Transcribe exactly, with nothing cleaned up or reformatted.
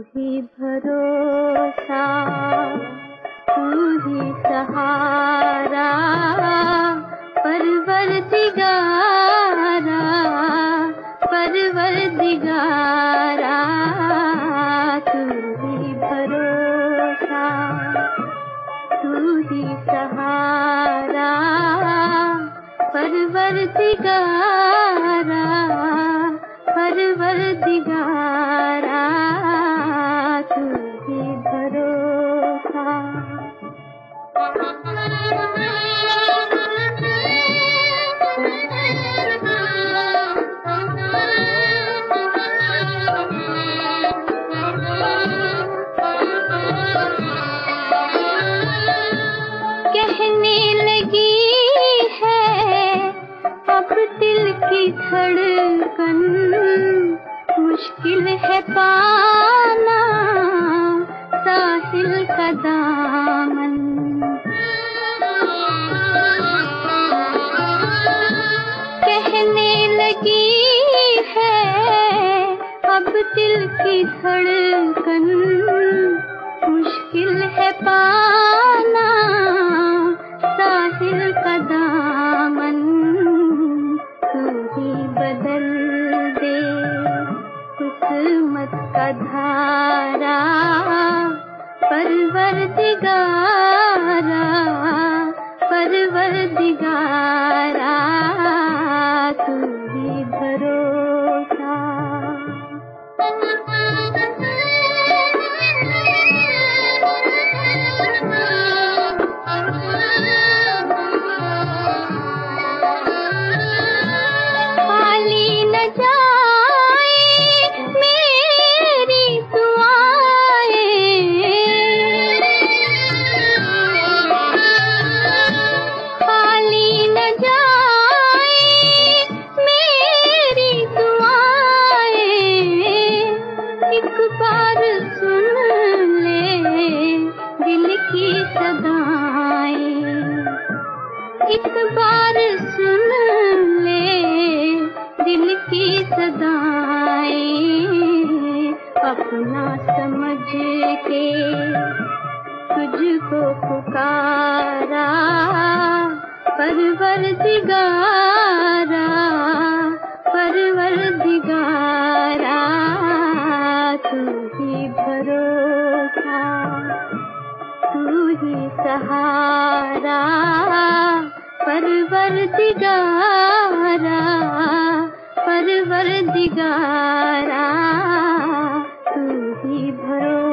ही भरोसा, तू ही सहारा, परवरदिगारा, परवरदिगारा, तू ही भरोसा, तू ही सहारा, परवरदिगारा, परवरदिगारा, तू ही भरोसा। कहने लगी है अब दिल की धड़कन, मुश्किल है पाना साहिल का दामन। कहने लगी है अब दिल की धड़कन, मुश्किल है पाना साहिल का दामन। तू ही बदल दे किस्मत का धारा, परवरदिगारा, परवरदिगारा, तू ही भरोसा। खाली न जाए मेरी दुआएं, खाली न जाए मेरी दुआएं, एक बार सुन ले दिल की सदाएं, एक बार सुन ले दिल की सदाएं। अपना समझ के तुझको पुकारा, परवरदिगारा, परवरदिगारा, तू ही भरोसा, तू ही सहारा, परवरदिगारा, परवरदिगारा, तू ही भरोसा।